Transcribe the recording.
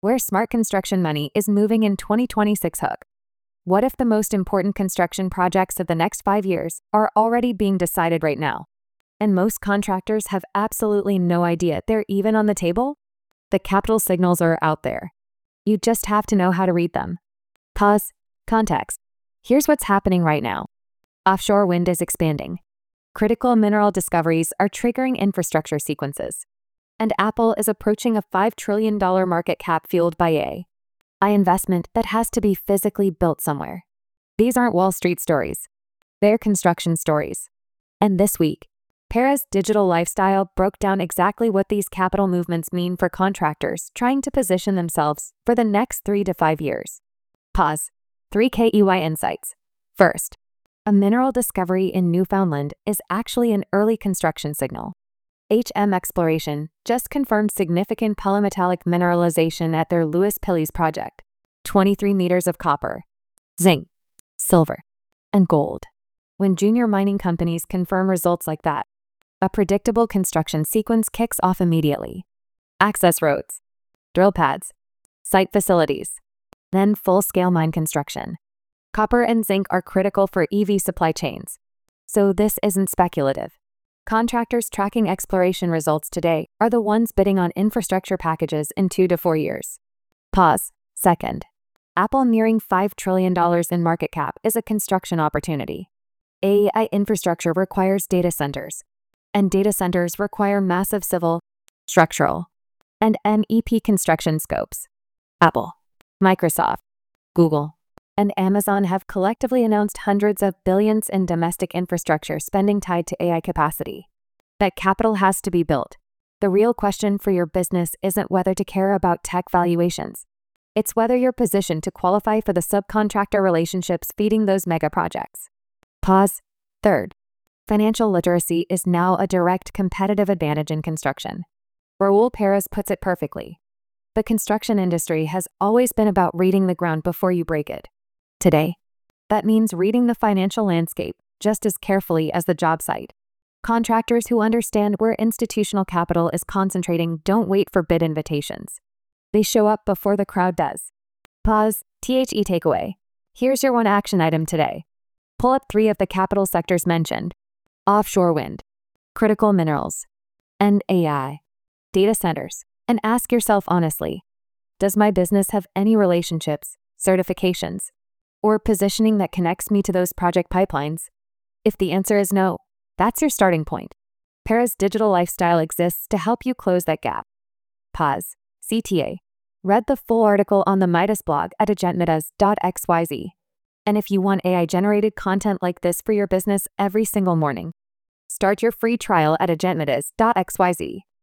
where smart construction money is moving in 2026 hook. What if the most important construction projects of the next 5 years are already being decided right now? And most contractors have absolutely no idea they're even on the table? The capital signals are out there. You just have to know how to read them. Pause. Context. Here's what's happening right now. Offshore wind is expanding. Critical mineral discoveries are triggering infrastructure sequences. And Apple is approaching a $5 trillion market cap fueled by AI investment that has to be physically built somewhere. These aren't Wall Street stories. They're construction stories. And this week, Perez Digital Lifestyle broke down exactly what these capital movements mean for contractors trying to position themselves for the next 3 to 5 years. Pause. 3 KEY insights. First, a mineral discovery in Newfoundland is actually an early construction signal. HM Exploration just confirmed significant polymetallic mineralization at their Louis Pilles project. 23 meters of copper, zinc, silver, and gold. When junior mining companies confirm results like that, a predictable construction sequence kicks off immediately. Access roads, drill pads, site facilities, then full-scale mine construction. Copper and zinc are critical for EV supply chains. So this isn't speculative. Contractors tracking exploration results today are the ones bidding on infrastructure packages in 2 to 4 years. Pause. Second, Apple nearing $5 trillion in market cap is a construction opportunity. AI infrastructure requires data centers, and data centers require massive civil, structural, and MEP construction scopes. Apple, Microsoft, Google, and Amazon have collectively announced hundreds of billions in domestic infrastructure spending tied to AI capacity. That capital has to be built. The real question for your business isn't whether to care about tech valuations. It's whether you're positioned to qualify for the subcontractor relationships feeding those mega projects. Pause. Third, financial literacy is now a direct competitive advantage in construction. Raul Perez puts it perfectly. The construction industry has always been about reading the ground before you break it. Today, that means reading the financial landscape just as carefully as the job site. Contractors who understand where institutional capital is concentrating don't wait for bid invitations. They show up before the crowd does. Pause. THE takeaway. Here's your one action item today. Pull up 3 of the capital sectors mentioned: offshore wind, critical minerals, and AI, data centers, and ask yourself honestly, does my business have any relationships, certifications, or positioning that connects me to those project pipelines? If the answer is no, that's your starting point. Perez Digital Lifestyle exists to help you close that gap. Pause. CTA. Read the full article on the Midas blog at agentmidas.xyz. And if you want AI-generated content like this for your business every single morning, start your free trial at agentmidas.xyz.